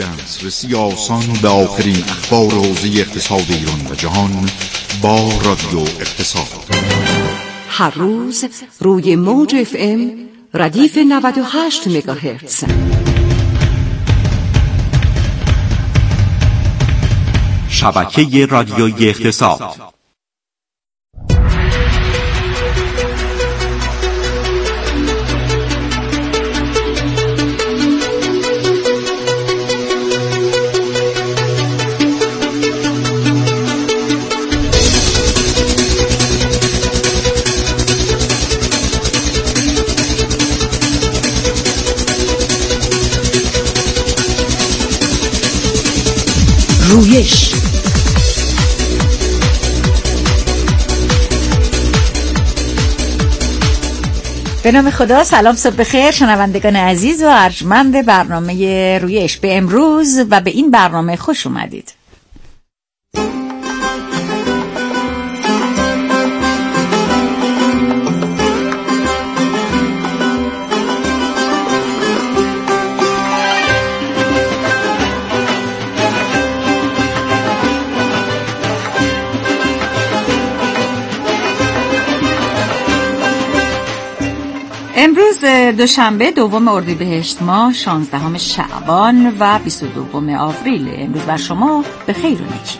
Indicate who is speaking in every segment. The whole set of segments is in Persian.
Speaker 1: دسترسی آسان به آخرین اخبار حوزه اقتصاد ایران و جهان با رادیو اقتصاد.
Speaker 2: هر روز روی موج FM ردیف 98 مگاهرتز.
Speaker 3: شبکه رادیویی اقتصاد.
Speaker 2: رویش. به نام خدا. سلام، صبح بخیر شنوندگان عزیز و ارجمند برنامه رویش. به امروز و به این برنامه خوش اومدید. امروز دوشنبه دوم اردیبهشت ماه 16 شعبان و 22 آوریل. امروز بر شما به خیر و نیکی.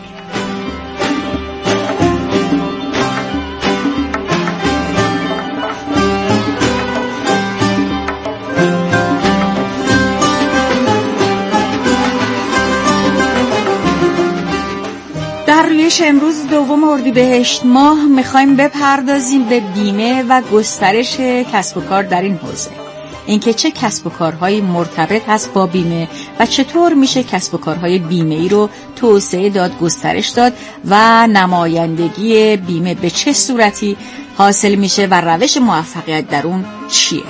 Speaker 2: در رویش امروز دوم اردیبهشت ماه میخوایم بپردازیم به بیمه و گسترش کسب و کار در این حوزه. اینکه چه کسب و کارهایی مرتبط هست با بیمه و چطور میشه کسب و کارهای بیمه‌ای رو توسعه داد، گسترش داد و نمایندگی بیمه به چه صورتی حاصل میشه و روش موفقیت در اون چیه؟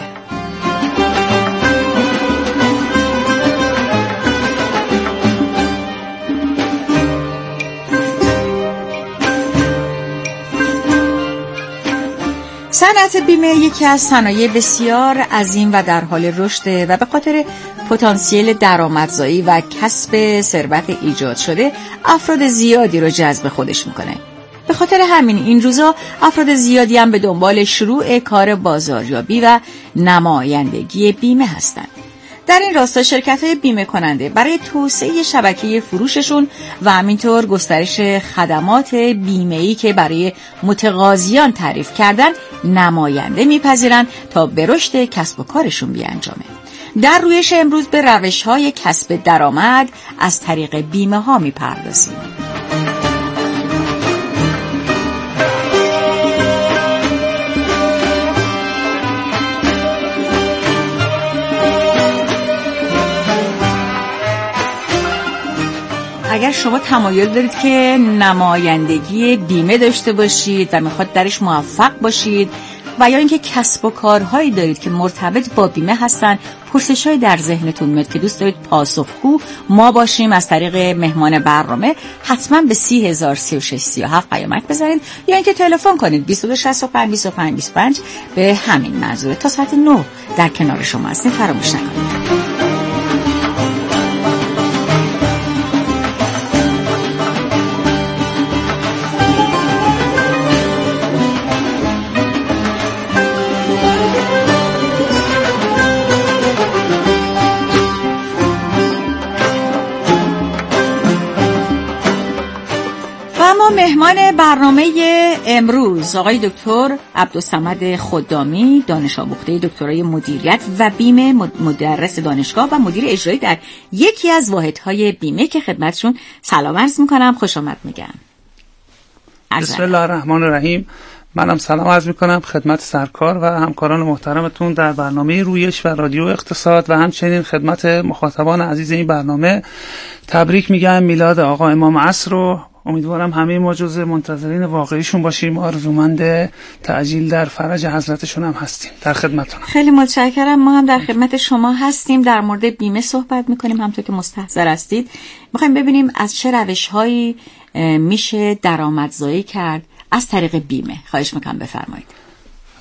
Speaker 2: صنعت بیمه یکی از صنایع بسیار عظیم و در حال رشد و به خاطر پتانسیل درآمدزایی و کسب ثروت ایجاد شده افراد زیادی رو جذب خودش میکنه. به خاطر همین این روزا افراد زیادی هم به دنبال شروع کار بازاریابی و نمایندگی بیمه هستند. در این راستا شرکت‌های بیمه کننده برای توسعه شبکه فروششون و همینطور گسترش خدمات بیمه‌ای که برای متقاضیان تعریف کردن نماینده میپذیرن تا به رشد کسب و کارشون بیانجامه. در رویش امروز به روش‌های کسب درآمد از طریق بیمه‌ها میپردازیم. اگر شما تمایل دارید که نمایندگی بیمه داشته باشید و میخواد درش موفق باشید و یا اینکه کسب و کارهایی دارید که مرتبط با بیمه هستن، پرسش‌هایی در ذهنتون میاد که دوست دارید پاسخگو ما باشیم از طریق مهمان برنامه، حتما به 303637 پیامک بزنید یا اینکه تلفن کنید 2265 25 25 به همین منظور. تا ساعت 9 در کنار شما هستیم، فراموش نکنید. مهمان برنامه امروز آقای دکتر عبدالصمد خدامی، دانش آموخته دکترای مدیریت و بیمه، مدرس دانشگاه و مدیر اجرایی در یکی از واحدهای بیمه که خدمتشون سلام عرض میکنم، خوش آمد میگم.
Speaker 4: بسم الله الرحمن الرحیم. منم سلام عرض میکنم خدمت سرکار و همکاران محترمتون در برنامه رویش و رادیو اقتصاد و همچنین خدمت مخاطبان عزیز این برنامه. تبریک میگم میلاد آقا امام عصر رو. امیدوارم همه ما جز منتظرین واقعیشون باشیم. آرزومند تعجیل در فرج حضرتشون هم هستیم. در خدمتتونم.
Speaker 2: خیلی متشکرم. ما هم در خدمت شما هستیم. در مورد بیمه صحبت میکنیم، همونطور که مستحضر هستید. میخوایم ببینیم از چه روش‌هایی میشه درآمدزایی کرد از طریق بیمه. خواهش میکنم بفرمایید.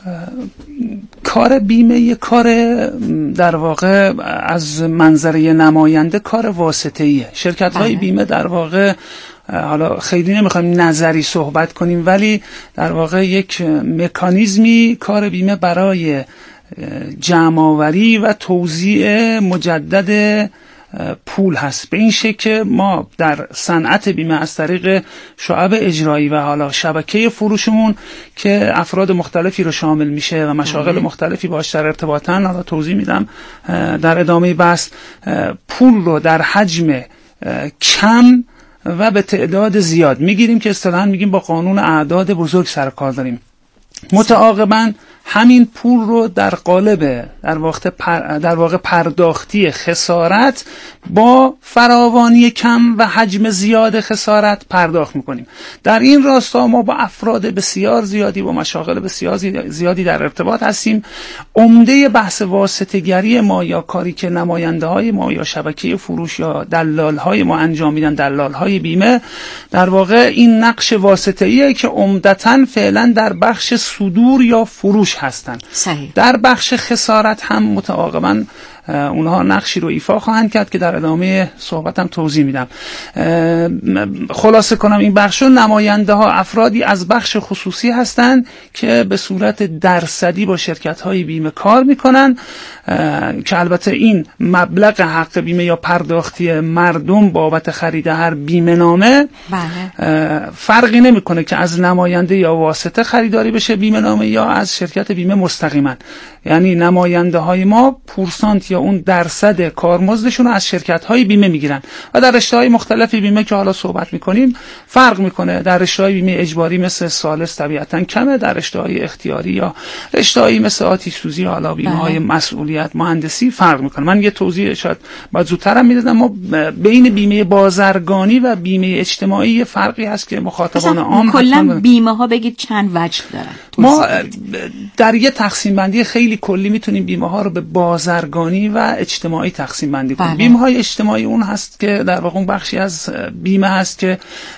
Speaker 4: کار بیمه یه کار در واقع از منظره نماینده کار واسطه‌ایه. شرکت‌های بیمه در واقع حالا خیلی نمیخوایم نظری صحبت کنیم، ولی در واقع یک مکانیزمی کار بیمه برای جمع‌آوری و توزیع مجدد پول هست. به این شکل که ما در صنعت بیمه از طریق شعب اجرایی و حالا شبکه فروشمون که افراد مختلفی رو شامل میشه و مشاغل مختلفی باش در ارتباطن، حالا توضیح میدم در ادامه بحث، پول رو در حجم کم و به تعداد زیاد میگیریم که اصطلاحاً میگیم با قانون اعداد بزرگ سر کار داریم. متعاقباً همین پول رو در قالب در واقع پرداختی خسارت با فراوانی کم و حجم زیاد خسارت پرداخت میکنیم. در این راستا ما با افراد بسیار زیادی، با مشاغل بسیار زیادی در ارتباط هستیم. عمده بحث واسطه‌گری ما یا کاری که نماینده های ما یا شبکه فروش یا دلال های ما انجام میدن، دلال های بیمه، در واقع این نقش واسطه‌ایه که عمدتاً فعلا در بخش صدور یا فروش هستن.
Speaker 2: صحیح.
Speaker 4: در بخش خسارت هم متعاقباً اونها نقشی رو ایفا خواهند کرد که در ادامه صحبتم توضیح میدم. خلاصه کنم این بخشو، نماینده ها افرادی از بخش خصوصی هستند که به صورت درصدی با شرکت های بیمه کار میکنن که البته این مبلغ حق بیمه یا پرداختی مردم بابت خرید هر بیمه نامه فرقی نمیکنه که از نماینده یا واسطه خریداری بشه بیمه نامه یا از شرکت بیمه مستقیما. یعنی نماینده های ما پورسانت یا اون درصد کارمزدشون رو از شرکت های بیمه میگیرن و در رشته های مختلف بیمه که حالا صحبت میکنیم فرق میکنه. در رشته های بیمه اجباری مثل سالس طبیعتا کمه، در رشته های اختیاری یا رشته های مثل آتش سوزی، حالا بیمه های مسئولیت، مهندسی فرق میکنه. من یه توضیح شاید باید زودترم میدادم. ما بین بیمه بازرگانی و بیمه اجتماعی یه فرقی هست که مخاطبان عام
Speaker 2: کلا بیمه ها بگید چند وجه دارن.
Speaker 4: ما در یه تقسیم بندی خیلی کلی میتونیم بیمه ها رو به بازرگانی و اجتماعی تقسیم بندی کنیم. بیمه های اجتماعی اون هست که در واقع اون بخشی از بیمه هست که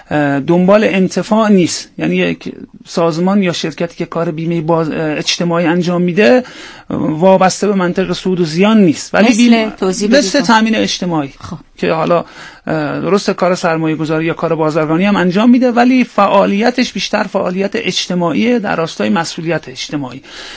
Speaker 4: دنبال انتفاع نیست، یعنی یک سازمان یا شرکتی که کار بیمه اجتماعی انجام میده وابسته به منطق سود و زیان نیست، ولی مثل تامین اجتماعی که حالا درست کار سرمایه گذاری یا کار بازرگانی هم انجام میده، ولی فعالیتش بیشتر فعالیت اجتماعی در راستای مسئولیت اجتماعی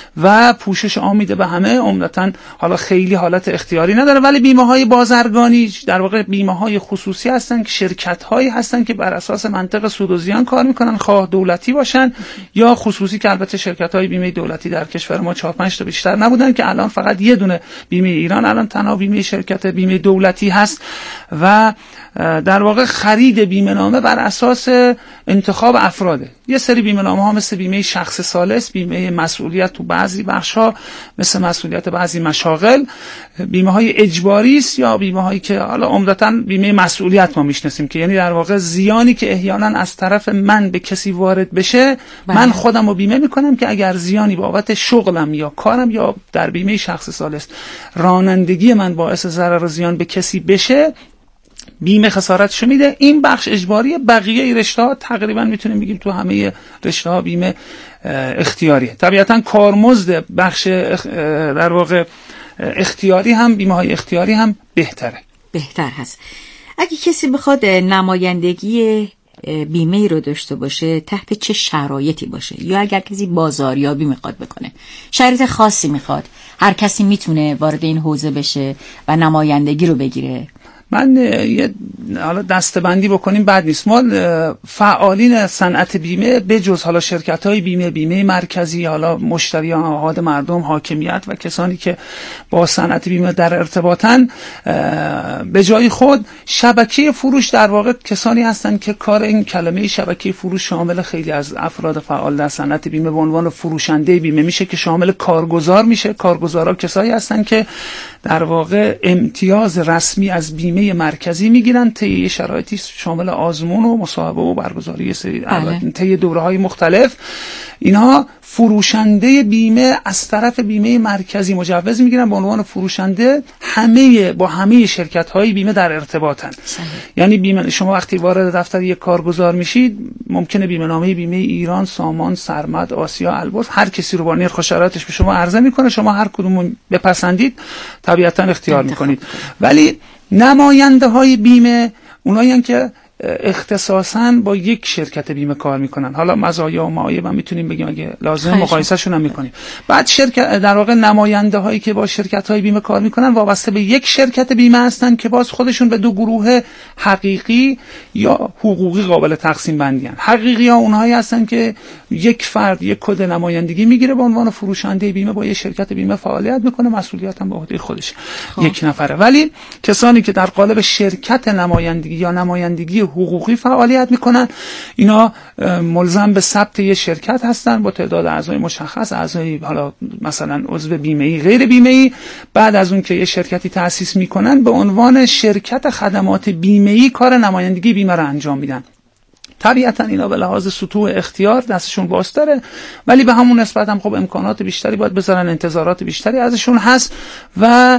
Speaker 4: و پوشش عام میده به همه. عمدتاً حالا خیلی حالت اختیاری نداره. ولی بیمه های بازرگانی در واقع بیمه های خصوصی هستن که شرکت هایی هستن که بر اساس منطق سود و زیان کار میکنن، خواه دولتی باشن یا خصوصی، که البته شرکت های بیمه دولتی در کشور ما 4-5 تا بیشتر نبودن که الان فقط یه دونه بیمه ایران الان تنها بیمه شرکت بیمه دولتی هست و در واقع خرید بیمه نامه بر اساس انتخاب افراده. یه سری بیمه نامه ها مثل بیمه شخص ثالث، بیمه مسئولیت تو بعضی بخش ها مثل مسئولیت بعضی مشاغل، بیمه های اجباری است یا بیمه هایی که حالا عمدتاً بیمه مسئولیت ما میشناسیم که یعنی در واقع زیانی که احیانا از طرف من به کسی وارد بشه من خودم رو بیمه میکنم که اگر زیانی بابت شغلم یا کارم یا در بیمه شخص ثالث رانندگی من باعث ضرر و زیان به کسی بشه بیمه خسارتشو میده. این بخش اجباری، بقیه رشته‌ها تقریبا میتونیم بگیم تو همه رشته‌ها بیمه اختیاریه. طبیعتا کارمزد بخش در واقع اختیاری هم، بیمه های اختیاری هم بهتر هست.
Speaker 2: اگه کسی بخواد نمایندگی بیمه رو داشته باشه تحت چه شرایطی باشه، یا اگر کسی بازاریابی میخواد بکنه شرایط خاصی میخواد، هر کسی میتونه وارد این حوزه بشه و نمایندگی رو بگیره؟
Speaker 4: من حالا دسته‌بندی بکنیم بد نیست. ما فعالین صنعت بیمه به جز حالا شرکت‌های بیمه مرکزی، حالا مشتریان، آحاد مردم، حاکمیت و کسانی که با صنعت بیمه در ارتباطن، به جای خود شبکه فروش در واقع کسانی هستند که کار این کلمه شبکه فروش شامل خیلی از افراد فعال در صنعت بیمه به عنوان فروشنده بیمه میشه که شامل کارگزار میشه. کارگزارا کسایی هستند که در واقع امتیاز رسمی از بیمه مرکزی میگیرن طی شرایطی شامل آزمون و مصاحبه و برگزاری سری طی دوره‌های مختلف، اینها فروشنده بیمه از طرف بیمه مرکزی مجوز میگیرن به عنوان فروشنده، با همه شرکت‌های بیمه در ارتباطن. یعنی بیمه، شما وقتی وارد دفتر یک کارگزار میشید ممکنه بیمه نامه بیمه ایران، سامان، سرمد، آسیا، البرز، هر کسی رو با نرخ و شرایطش به شما عرضه میکنه، شما هر کدوم بپسندید طبیعتا اختیار میکنید. ولی نماینده های بیمه اونایی که اختصاصاً با یک شرکت بیمه کار میکنن، حالا مزایا و معایب هم میتونیم بگیم اگه لازم مقایسه شون هم میکنیم. بعد شرکت، در واقع نماینده هایی که با شرکت های بیمه کار میکنن وابسته به یک شرکت بیمه هستن که باز خودشون به دو گروه حقیقی یا حقوقی قابل تقسیم بندی هستن. حقیقی ها اونهایی هستن که یک فرد یک کد نمایندگی میگیره به عنوان فروشنده بیمه، با یک شرکت بیمه فعالیت میکنه، مسئولیت هم به عهده خودش یک نفره. ولی کسانی که در قالب شرکت نمایندگی یا نمایندگی حقوقی فعالیت میکنن، اینا ملزم به ثبت یه شرکت هستن با تعداد اعضای مشخص، اعضای حالا مثلا عضو بیمه‌ای، غیر بیمه‌ای. بعد از اون که یه شرکتی تأسیس میکنن به عنوان شرکت خدمات بیمه‌ای کار نمایندگی بیمه رو انجام میدن. طبیعتا اینا به لحاظ سطوح اختیار دستشون باز داره، ولی به همون نسبت هم خب امکانات بیشتری باید بذارن، انتظارات بیشتری ازشون هست و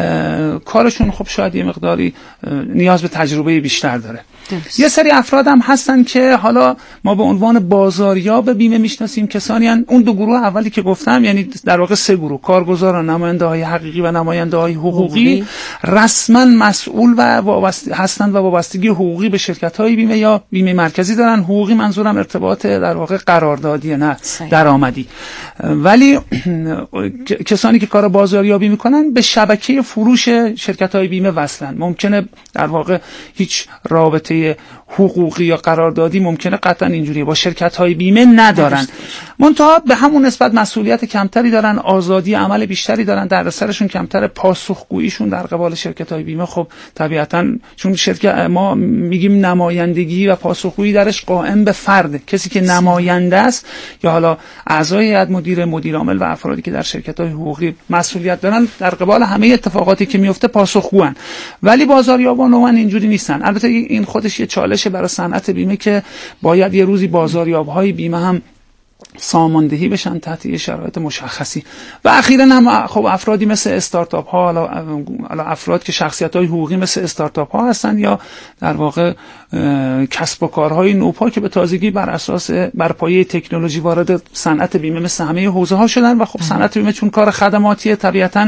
Speaker 4: کارشون خب شاید یه مقداری نیاز به تجربه بیشتر داره. یه سری افراد هم هستن که حالا ما به عنوان بازاریاب بیمه میشناسیم، کسانی هستند اون دو گروه اولی که گفتم، یعنی در واقع سه گروه، کارگزاران، نماینده های حقیقی و نماینده های حقوقی، رسما مسئول و هستند و وابستگی حقوقی به شرکت های بیمه یا بیمه مرکزی دارن. حقوقی منظورم ارتباط در واقع قراردادی، نه درآمدی. ولی کسانی که کار بازاریابی میکنن به شبکه فروش شرکت های بیمه وصلن. ممکنه در واقع هیچ رابطه حقوقی یا قراردادی ممکنه قطعا اینجوری با شرکت های بیمه ندارن، منتها به همون نسبت مسئولیت کمتری دارن، آزادی عمل بیشتری دارن، دردسرشون کمتره، پاسخگوییشون در قبال شرکت های بیمه خب طبیعتا چون شرکت ما میگیم نمایندگی و پاسخگویی درش قائم به فرد، کسی که نماینده است یا حالا اعضای هیئت مدیره، مدیر عامل و افرادی که در شرکت های حقوقی مسئولیت دارن در قبال همه اتفاقاتی که میفته پاسخگوان. ولی بازاریابان عموما اینجوری نیستن. البته این خودش یه چالشه برای صنعت بیمه که باید یه روزی بازاریاب‌های بیمه هم ساماندهی بشن تحت یه شرایط مشخصی. و اخیراً هم خب افرادی مثل استارتاپ ها، حالا افراد که شخصیت‌های حقوقی مثل استارتاپ ها هستن یا در واقع کسب و کارهای نوپا که به تازگی بر پایه تکنولوژی وارد صنعت بیمه مثل همه حوزه‌ها شدن. و خب صنعت بیمه چون کار خدماتیه طبیعتاً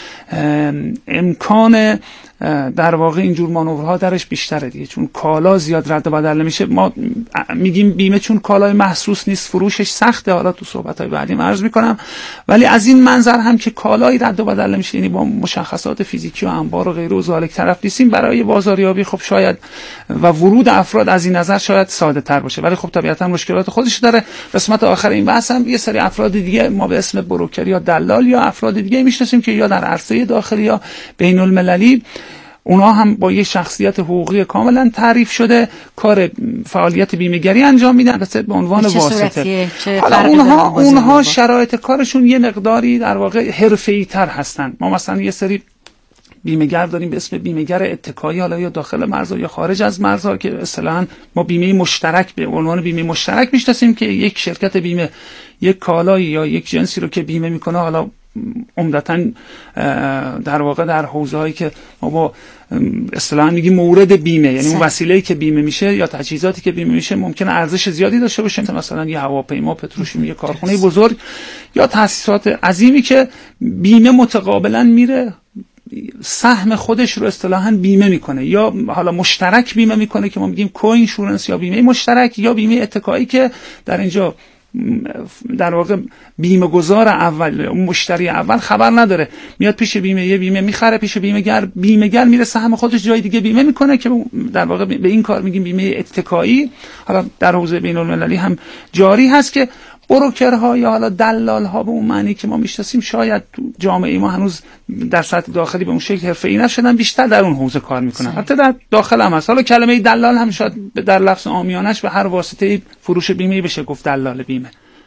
Speaker 4: امکان در واقع اینجور مانورها درش بیشتره دیگه، چون کالا زیاد رد و بدل نمیشه. ما میگیم بیمه چون کالای محسوس نیست فروشش سخته، حالا تو صحبت‌های بعدی عرض میکنم، ولی از این منظر هم که کالای رد و بدل نمیشه، یعنی با مشخصات فیزیکی و انبار و غیره و ذالک طرف نیستیم، برای بازاریابی خب شاید و ورود افراد از این نظر شاید ساده تر باشه، ولی خب طبیعتا مشکلات خودش داره. قسمت آخر این بحث هم یه سری افراد دیگه ما به اسم بروکر یا دلال یا افراد دیگه میشناسیم که یا در عرصه داخلی یا بین المللی، اونا هم با یه شخصیت حقوقی کاملا تعریف شده کار فعالیت بیمه‌گری انجام میدن به عنوان واسطه. حالا اونها شرایط کارشون یه مقداری در واقع حرفه‌ای تر هستن. ما مثلا یه سری بیمه‌گر داریم به اسم بیمه‌گر اتکایی، حالا یا داخل مرزها یا خارج از مرزها، که اصطلاحاً ما بیمه مشترک به عنوان بیمه مشترک میشناسیم که یک شرکت بیمه یک کالایی یا یک جنسی رو که بیمه میکنه، حالا عمدتاً در واقع در حوزه‌هایی که ما با اصطلاحاً میگیم مورد بیمه، یعنی اون وسیله‌ای که بیمه میشه یا تجهیزاتی که بیمه میشه ممکنه ارزش زیادی داشته باشه، مثلا یه هواپیما، پتروشیمی، کارخونه بزرگ یا تأسیسات عظیمی که بیمه متقابلاً میره سهم خودش رو اصطلاحاً بیمه میکنه، یا حالا مشترک بیمه میکنه که ما میگیم کوینشورنس یا بیمه مشترک، یا بیمه اتکایی که در اینجا در واقع بیمه گذار اول، اون مشتری اول خبر نداره، میاد پیش بیمه یه بیمه میخره، پیش بیمه‌گر میره سهم خودش جای دیگه بیمه میکنه که در واقع به این کار میگیم بیمه اتکایی. حالا در حوزه بین المللی هم جاری هست که بروکرها یا حالا دلالها به اون معنی که ما میشناسیم شاید تو جامعه ما هنوز در سطح داخلی به اون شکل حرفه‌ای نشدن، بیشتر در اون حوزه کار میکنن. حتی در داخل هم هست. حالا کلمه دلال هم شاید در لفظ عامیانش به هر واسطه فروش بیمه بشه گفت دلال بیمه.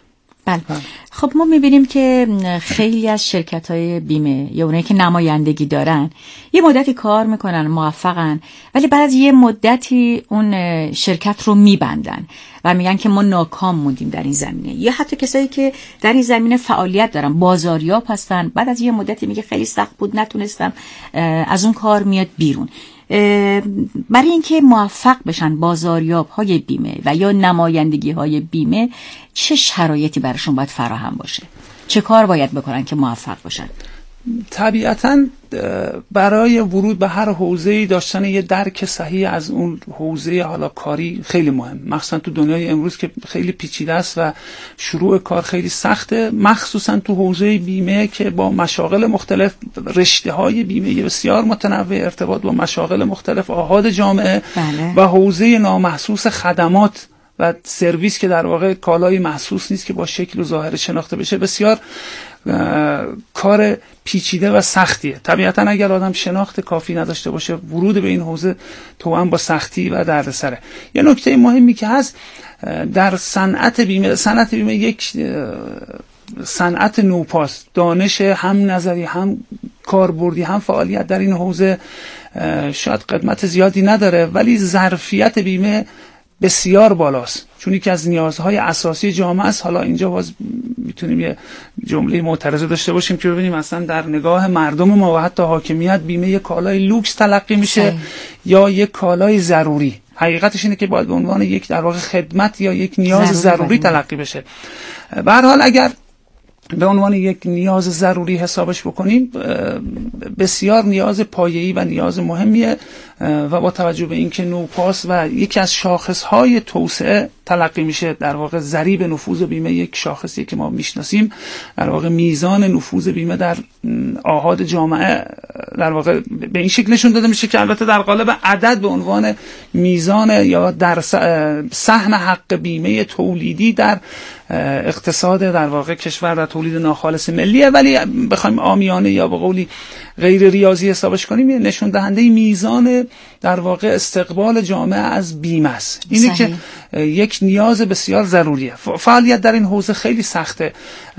Speaker 2: بله. خب ما میبینیم که خیلی از شرکت‌های بیمه یا اونایی که نمایندگی دارن یه مدتی کار میکنن، موفقن، ولی بعد از یه مدتی اون شرکت رو میبندن و میگن که ما ناکام موندیم در این زمینه. یا حتی کسایی که در این زمینه فعالیت دارن، بازاریاب هستن، بعد از یه مدتی میگه خیلی سخت بود، نتونستم، از اون کار میاد بیرون. برای اینکه موفق بشن بازاریاب های بیمه و یا نمایندگی های بیمه، چه شرایطی براشون باید فراهم باشه؟ چه کار باید بکنن که موفق باشن؟
Speaker 4: طبیعتاً برای ورود به هر حوزه‌ای داشتن یه درک صحیح از اون حوزه حالا کاری خیلی مهم، مخصوصا تو دنیای امروز که خیلی پیچیده است و شروع کار خیلی سخته، مخصوصا تو حوزه بیمه که با مشاغل مختلف، رشته‌های بیمه بسیار متنوع، ارتباط با مشاغل مختلف، آحاد جامعه و حوزه نامحسوس خدمات و سرویس که در واقع کالای محسوس نیست که با شکل و ظاهر شناخته بشه، بسیار کار پیچیده و سختیه. طبیعتا اگر آدم شناخت کافی نداشته باشه، ورود به این حوزه توأم با سختی و دردسره. یه نکته مهمی که هست در صنعت بیمه، صنعت بیمه یک صنعت نوپاست، دانش هم نظری هم کاربردی هم فعالیت در این حوزه شاید قدمت زیادی نداره، ولی ظرفیت بیمه بسیار بالاست، چون یکی از نیازهای اساسی جامعه است. حالا اینجا باز میتونیم یه جمله معترضه داشته باشیم که ببینیم اصلا در نگاه مردم ما و حتی حاکمیت بیمه یک کالای لوکس تلقی میشه یا یک کالای ضروری. حقیقتش اینه که باید به عنوان یک در واقع خدمت یا یک نیاز ضروری تلقی بشه. به هر حال اگر به عنوان یک نیاز ضروری حسابش بکنیم، بسیار نیاز پایه‌ای و نیاز مهمیه و با توجه به اینکه نوپاس و یکی از شاخصهای توسعه تلقی میشه، در واقع ضریب نفوذ بیمه یک شاخصی که ما میشناسیم، در واقع میزان نفوذ بیمه در آحاد جامعه در واقع به این شکل نشون داده میشه که البته در قالب عدد به عنوان میزان یا در سهم حق بیمه تولیدی در اقتصاد در واقع کشور در تولید ناخالص ملیه، ولی بخوایم عامیانه یا به قولی غیر ریاضی حسابش کنیم، یه نشون دهنده میزان در واقع استقبال جامعه از بیمه است. اینه که یک نیاز بسیار ضروریه. فعالیت در این حوزه خیلی سخته.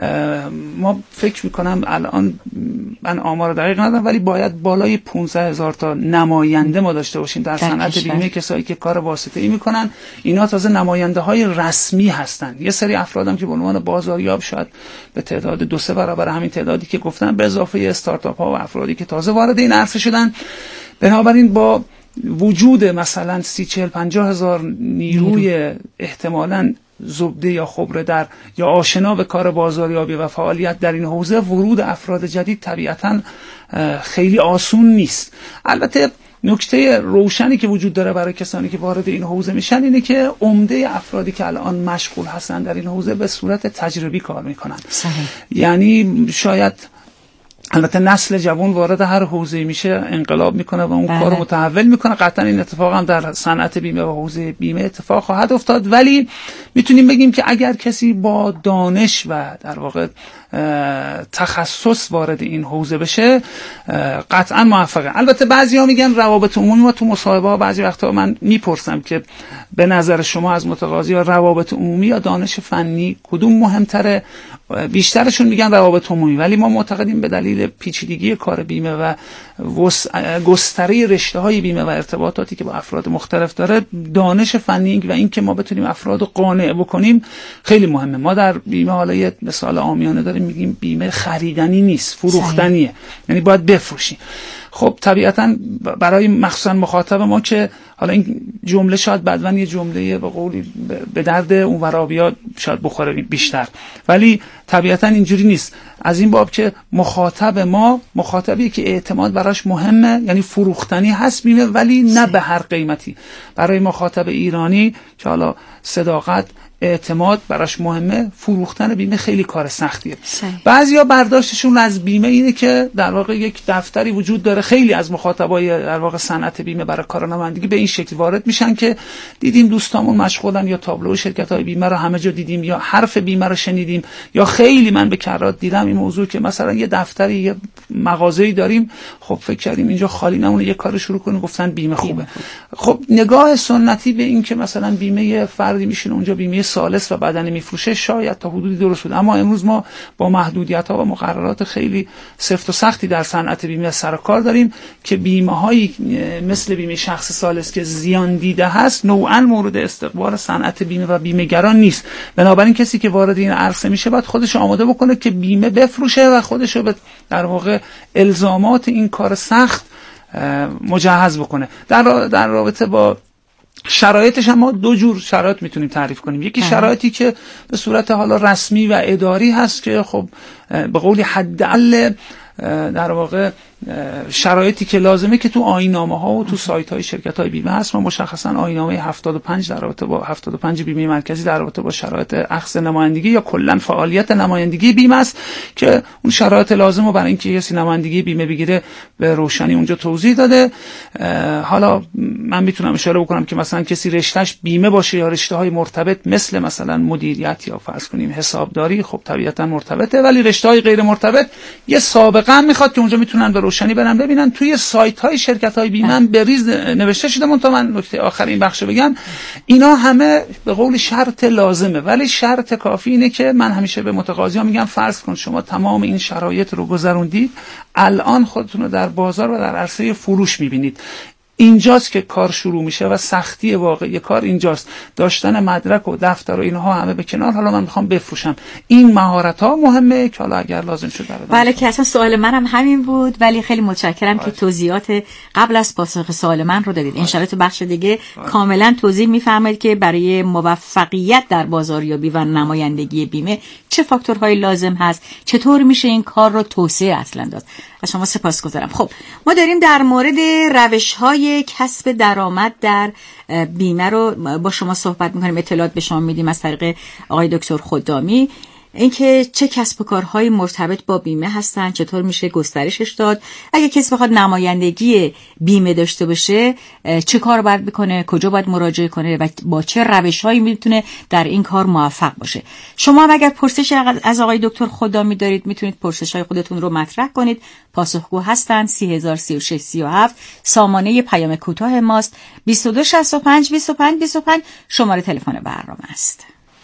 Speaker 4: ما فکر میکنم الان من آمار دقیق ندارم، ولی باید بالای 15,000 تا نماینده ما داشته باشیم در صنعت بیمه، کسایی که کار واسطه‌ای میکنن. اینا تازه نماینده های رسمی هستن. یه سری افرادم که به عنوان بازاریاب شاید به تعداد 2-3 برابر همین تعدادی که گفتم، به اضافه استارتاپ ها و افرادی که تازه وارد این عرصه شدن. بنابراین با وجود مثلا 30-40-50 هزار نیروی احتمالاً زبده یا خبره در یا آشنا به کار بازاریابی و فعالیت در این حوزه، ورود افراد جدید طبیعتاً خیلی آسون نیست. البته نکته روشنی که وجود داره برای کسانی که وارد این حوزه میشن اینه که عمده افرادی که الان مشغول هستن در این حوزه به صورت تجربی کار میکنن. یعنی شاید البته نسل جوان وارد هر حوزه‌ای میشه انقلاب میکنه و اون کارو متحول میکنه. قطعا این اتفاق هم در صنعت بیمه و حوزه بیمه اتفاق خواهد افتاد، ولی میتونیم بگیم که اگر کسی با دانش و در واقع تخصص وارد این حوزه بشه قطعا موفقه. البته بعضیا میگن روابط عمومی. ما تو مصاحبه ها بعضی وقتا من میپرسم که به نظر شما از متقاضی‌ها روابط عمومی یا دانش فنی کدوم مهمتره؟ بیشترشون میگن روابط عمومی، ولی ما معتقدیم به دلیل پیچیدگی کار بیمه و گستره رشته‌های بیمه و ارتباطاتی که با افراد مختلف داره، دانش فنی و این که ما بتونیم افراد قانع بکنیم خیلی مهمه. ما در بیمه حالا یه مثال عامیانه داریم، میگیم بیمه خریدنی نیست، فروختنیه، یعنی باید بفروشی. خب طبیعتاً برای مخصوصا مخاطب ما که حالا این جمله شاید بعداً یه جمله به قولی به درد اون ورابیات شاید بخوره بیشتر، ولی طبیعتاً اینجوری نیست. از این باب که مخاطب ما مخاطبی که اعتماد براش مهمه، یعنی فروختنی هست بیمه، ولی نه به هر قیمتی. برای مخاطب ایرانی که حالا صداقت اعتماد براش مهمه، فروختن بیمه خیلی کار سختیه. بعضیا برداشتشون از بیمه اینه که در واقع یک دفتری وجود داره. خیلی از مخاطبای در واقع صنعت بیمه برای کارآمدگی به این شکل وارد میشن که دیدیم دوستامون مشغولن، یا تابلو شرکت‌های بیمه رو همه جا دیدیم، یا حرف بیمه رو شنیدیم، یا خیلی من به کرات دیدم این موضوع که مثلا یه دفتری یه مغازه‌ای داریم، خب فکر کردیم اینجا خالی نمونه یه کار شروع کنیم، گفتن بیمه خوبه. خب نگاه سنتی به این که مثلا بیمه فردی میشینه اونجا بیمه ثالث و بدنی میفروشه شاید تا حدودی درست بود، اما امروز ما با محدودیت‌ها و مقررات خیلی سفت و سختی در صنعت بیمه سر کار داریم که بیمه‌هایی مثل بیمه شخص ثالث که زیان دیده هست نوعاً مورد استقبال صنعت بیمه و بیمه‌گران نیست. بنابراین کسی که وارد این عرصه میشه باید خودش آماده بکنه که بیمه بفروشه و خودش رو در واقع الزامات این کار سخت مجهز بکنه. در رابطه با شرایطش هم ما دو جور شرایط میتونیم تعریف کنیم. یکی شرایطی که به صورت حالا رسمی و اداری هست که خب به قولی حداقل در واقع شرایطی که لازمه که تو آیین‌نامه ها و تو سایت های شرکت های بیمه هست. ما مشخصا آیین‌نامه 75 در رابطه با 75 بیمه مرکزی در رابطه با شرایط اخذ نمایندگی یا کلا فعالیت نمایندگی بیمه است که اون شرایط لازمه برای اینکه کسی نمایندگی بیمه بگیره به روشنی اونجا توضیح داده. حالا من میتونم اشاره بکنم که مثلا کسی رشتهش بیمه باشه یا رشته‌های مرتبط مثلا مدیریت یا فرض کنیم حسابداری، خب طبیعتا مرتبطه، ولی رشته‌های غیر مرتبط یه سابقه هم میخواد که اونجا میتونن به روشنی برن ببینن. توی سایت های شرکت های بیمه هم به ریز نوشته شده. من نکته آخر این بخش بگم، اینا همه به قول شرط لازمه، ولی شرط کافی اینه که من همیشه به متقاضیان میگم فرض کن شما تمام این شرایط رو گذروندید، الان خودتون رو در بازار و در عرصه فروش میبینید. اینجاست که کار شروع میشه و سختی واقعی کار اینجاست. داشتن مدرک و دفتر و اینها همه به کنار، حالا من میخوام بفروشم. این مهارت ها مهمه که حالا اگر لازم شد
Speaker 2: بله که اصلا سوال منم همین بود، ولی خیلی متشکرم که توضیحات قبل از پاسخ سوال من رو دادید. ان شاء الله تو بخش دیگه کاملا توضیح میفرمایید که برای موفقیت در بازاریابی و نمایندگی بیمه چه فاکتورهایی لازم هست، چطور میشه این کار رو توسعه اصلا داد. از شما سپاسگزارم. خب ما داریم در مورد روش‌های کسب درآمد در بیمه رو با شما صحبت می‌کنیم، اطلاعات به شما میدیم از طریق آقای دکتر خدامی، اینکه چه کسب و کارهای مرتبط با بیمه هستن، چطور میشه گسترشش داد، اگه کسی بخواد نمایندگی بیمه داشته باشه چه کار باید بکنه، کجا باید مراجعه کنه و با چه روش‌هایی میتونه در این کار موفق باشه. شما هم اگر پرسش از آقای دکتر خدامی دارید میتونید پرسش‌های خودتون رو مطرح کنید. پاسخگو هستن 303637 سامانه پیام کوتاه ماست 2265 25 25 شماره تلفن برنامه است.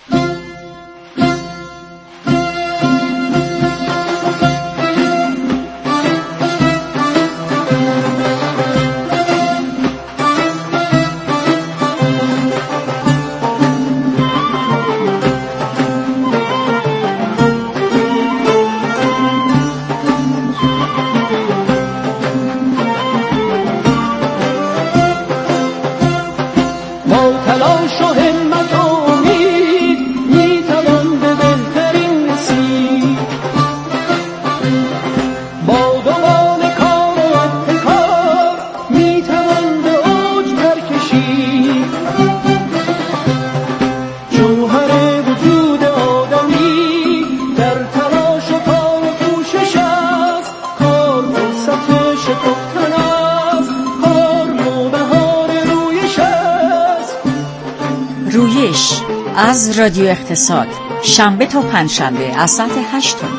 Speaker 2: از رادیو اقتصاد شنبه تا پنجشنبه از ساعت 8 تا 9.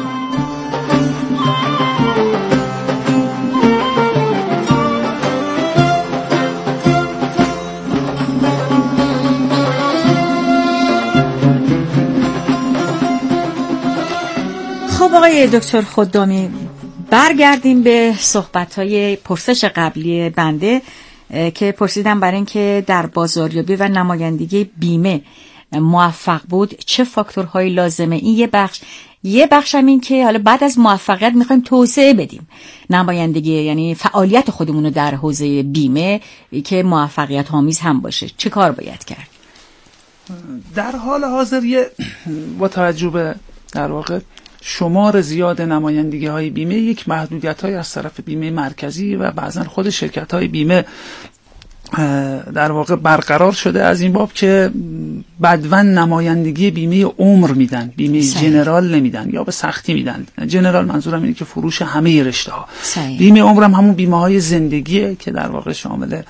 Speaker 2: خب آقای دکتر خدامی، برگردیم به صحبت‌های پرسش قبلی بنده که پرسیدم برای اینکه در بازاریابی و نمایندگی بیمه موفق بود چه فاکتورهایی لازمه. این یه بخش هم این که حالا بعد از موفقیت میخوایم توسعه بدیم نمایندگی، یعنی فعالیت خودمون رو در حوزه بیمه که موفقیت آمیز هم باشه، چه کار باید کرد؟
Speaker 4: در حال حاضر با توجه به در واقع شمار زیاد نمایندگی های بیمه یک محدودیت های از طرف بیمه مرکزی و بعضا خود شرکت های بیمه در واقع برقرار شده از این باب که بدون نمایندگی بیمه عمر میدن، بیمه جنرال نمیدن یا به سختی میدن. جنرال منظورم اینه که فروش همه رشته ها. بیمه عمر هم همون بیمه های زندگیه که در واقع شامل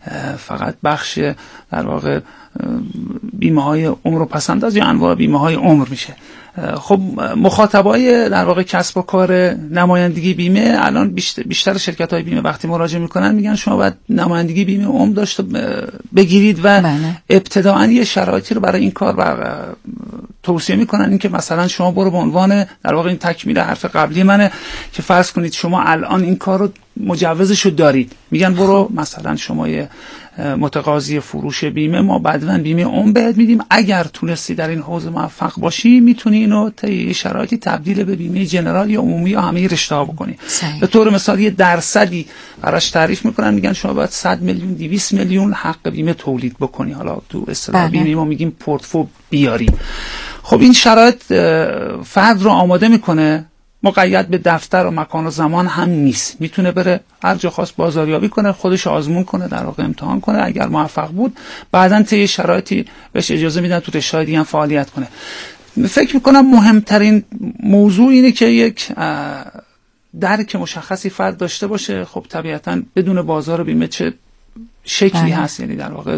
Speaker 4: فقط بخش در واقع بیمه های عمر و پسنداز یا انواع بیمه های عمر میشه. خب مخاطبای در واقع کسب و کار نمایندگی بیمه الان بیشتر شرکت های بیمه وقتی مراجعه میکنن میگن شما باید نمایندگی بیمه عمر داشته بگیرید و ابتداءً یه شرایطی رو برای این کار توصیه میکنن، این که مثلا شما برو به عنوان در واقع این تکمیل حرف قبلی منه که فرض کنید شما الان این کار رو مجوزشو دارید، میگن برو مثلا شما یه متقاضی فروش بیمه، ما بعداً بیمه عمر بهت میدیم، اگر تونستی در این حوزه موفق باشی میتونی اینو طی شرایطی تبدیل به بیمه جنرال یا عمومی یا همه رشته‌ها بکنی. به طور مثال یه درصدی براش تعریف میکنن، میگن شما باید 100 میلیون 200 میلیون حق بیمه تولید بکنی، حالا تو اصطلاح بیمه ما میگیم پورتفو بیاری. خب این شرایط فرد رو آماده میکنه، مقید به دفتر و مکان و زمان هم نیست، میتونه بره هر جا خواست بازاریابی کنه، خودش آزمون کنه، در واقع امتحان کنه، اگر موفق بود بعداً طی شرایطی بهش اجازه میدن تو رشته‌های دیگه هم فعالیت کنه. فکر میکنم مهمترین موضوع اینه که یک درک مشخصی فرد داشته باشه. خب طبیعتاً بدون بازار بیمه چه شکلی هست، یعنی در واقع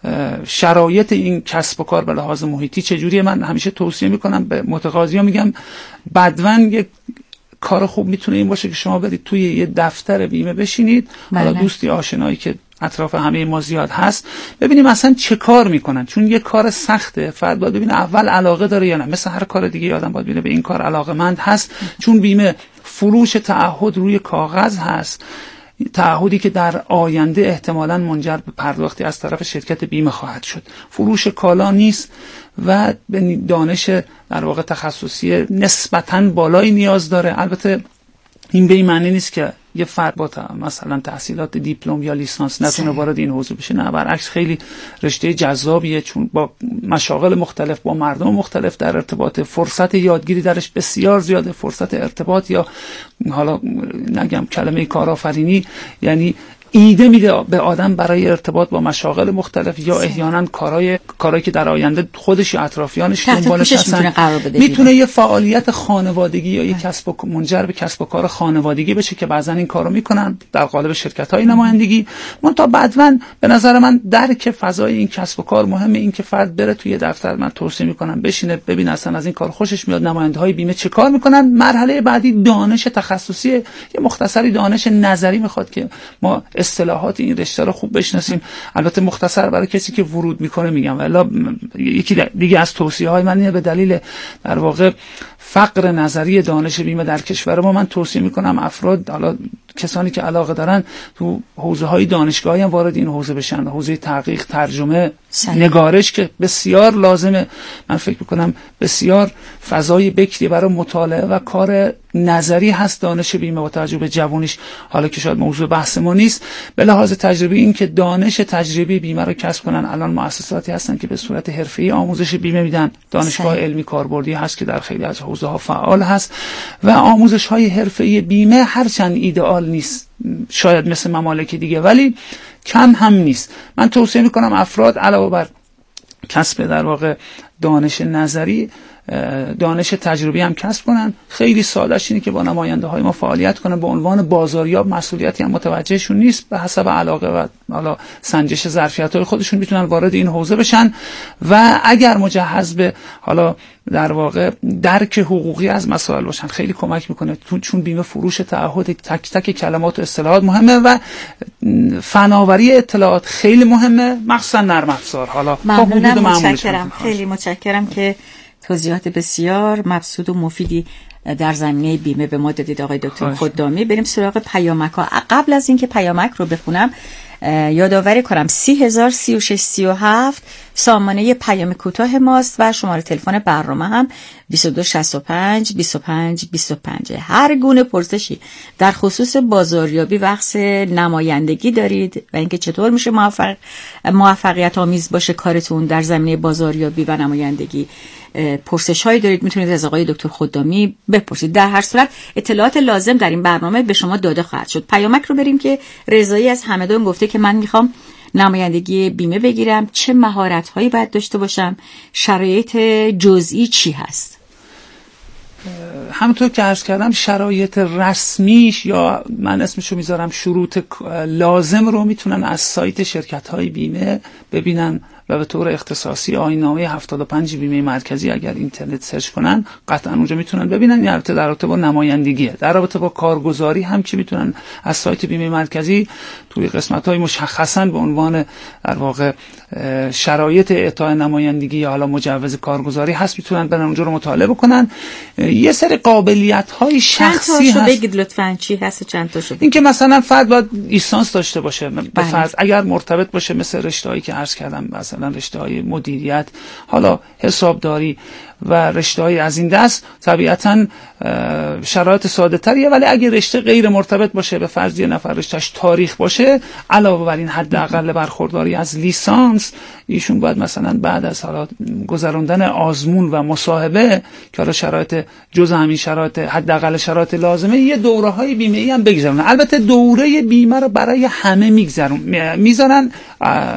Speaker 4: شرایط این کسب و کار به لحاظ محیطی چجوریه. من همیشه توصیه میکنم به متقاضی‌ها، میگم بدون یک کار خوب میتونه این باشه که شما برید توی یه دفتر بیمه بشینید، حالا دوستی آشنایی که اطراف همه ما زیاد هست، ببینیم اصلا چه کار میکنن، چون یه کار سخته، فرد باید ببینه اول علاقه داره یا نه، مثل هر کار دیگه آدم باید ببینه به این کار علاقه‌مند هست، چون بیمه فروش تعهد روی کاغذ هست، تعهدی که در آینده احتمالاً منجر به پرداختی از طرف شرکت بیمه خواهد شد. فروش کالا نیست و به دانش در واقع تخصصی نسبتاً بالایی نیاز داره. البته این به این معنی نیست که یه فرد با مثلا تحصیلات دیپلم یا لیسانس نتونه وارد این حوزه بشه، نه، برعکس خیلی رشته جذابیه، چون با مشاغل مختلف، با مردم مختلف در ارتباط، فرصت یادگیری درش بسیار زیاده، فرصت ارتباط یا حالا نگم کلمه کارآفرینی، یعنی ایده میده به آدم برای ارتباط با مشاغل مختلف یا احیانا کارهایی که در آینده خودش یا اطرافیانش دنبالش هستن، میتونه یه فعالیت خانوادگی یا یه منجر به کسب و کار خانوادگی بشه که بعضن این کارو میکنن در قالب شرکت‌های نمایندگی. منتها بعداً به نظر من درک فضای این کسب و کار مهمه، این که فرد بره توی دفتر، من توصیه میکنم بشینه ببین اصلا از این کار خوشش میاد، نماینده‌های بیمه چه کار میکنن. مرحله بعدی دانش تخصصی، یه مختصری دانش نظری میخواد که ما اصطلاحات این رشته رو خوب بشناسیم. البته مختصر برای کسی که ورود میکنه میگم، ولی یکی دیگه از توصیه‌های من اینه، به دلیل در واقع فقر نظری دانش بیمه در کشور ما، من توصیه میکنم افراد، حالا کسانی که علاقه دارن، تو حوزه‌های دانشگاهی هم وارد این حوزه بشن، حوزه تحقیق، ترجمه، نگارش که بسیار لازمه. من فکر میکنم بسیار فضای بکری برای مطالعه و کار نظری هست دانش بیمه با توجه به جوانیش، حالا که شاید موضوع بحث ما نیست. به لحاظ تجربی این که دانش تجربی بیمه رو کسب کنن، الان مؤسساتی هستن که به صورت حرفه‌ای آموزش بیمه میدن، دانشگاه علمی کاربردی هست که در خیلی از حوزه‌ها فعال هست و آموزش‌های حرفه‌ای بیمه هرچند ایدئال نیست شاید مثل ممالک دیگه، ولی کم هم نیست. من توصیه میکنم افراد علاوه بر کسب در واقع دانش نظری، دانش تجربی هم کسب کنن. خیلی سادهش اینه که با نماینده های ما فعالیت کنن، به عنوان بازاریاب مسئولیتی هم متوجهشون نیست، به حسب علاقه و حالا سنجش ظرفیت های خودشون میتونن وارد این حوزه بشن و اگر مجهز به حالا در واقع درک حقوقی از مسائل باشن خیلی کمک میکنه، چون بیمه فروش تعهد تک تک کلمات و اصطلاحات مهمه و فناوری اطلاعات خیلی مهمه، مخصوصا نرم افزار. حالا تا حدود معمولش.
Speaker 2: خیلی متشکرم که توضیحات بسیار مبسوط و مفیدی در زمینه بیمه به ما دادید آقای دکتر خدامی. بریم سراغ پیامک‌ها. قبل از اینکه پیامک رو بخونم یادآوری کنم 303637 سامانه پیام کوتاه ماست و شماره تلفن برنامه هم 2265 25 25. هر گونه پرسشی در خصوص بازاریابی و بحث نمایندگی دارید و اینکه چطور میشه موفقیت آمیز باشه کارتون در زمینه بازاریابی و نمایندگی، پرسش هایی دارید میتونید از آقای دکتر خدامی بپرسید. در هر صورت اطلاعات لازم در این برنامه به شما داده خواهد شد. پیامک رو بریم که رضایی از همدان گفته که من میخوام نمایندگی بیمه بگیرم، چه مهارت هایی باید داشته باشم، شرایط جزئی چی هست؟
Speaker 4: همونطور که عرض کردم شرایط رسمیش یا من اسمشو میذارم شروط لازم رو میتونن از سایت شرکت‌های بیمه ببینن و به طور اختصاصی آیین‌نامه 75 بیمه مرکزی اگر اینترنت سرچ کنن قطعا اونجا میتونن ببینن. این البته در رابطه با نمایندگیه. در رابطه با کارگزاری هم که میتونن از سایت بیمه مرکزی توی قسمت‌های مشخصاً به عنوان در واقع شرایط اعطای نمایندگی یا حالا مجوز کارگزاری هست میتونن برن اونجا رو مطالعه بکنن. یه سری قابلیت‌های شخصی هست.
Speaker 2: بگید لطفاً چی هست چند تاشو؟
Speaker 4: این که مثلا فرد باید لیسانس داشته باشه به فرض اگر مرتبط باشه مثل رشته‌هایی که عرض کردم مثلا رشته‌های مدیریت، حالا حسابداری و رشته‌های از این دست طبیعتاً شرایط ساده‌تریه، ولی اگه رشته غیر مرتبط باشه به فرض یه نفر رشتهش تاریخ باشه علاوه بر این حداقل برخورداری از لیسانس ایشون باید مثلا بعد از حالا گذراندن آزمون و مصاحبه که حالا شرایط جز همین شرایط حداقل شرایط لازمه یه دوره‌های بیمه‌ای هم بگذرونه. البته دوره بیمه رو برای همه میذارن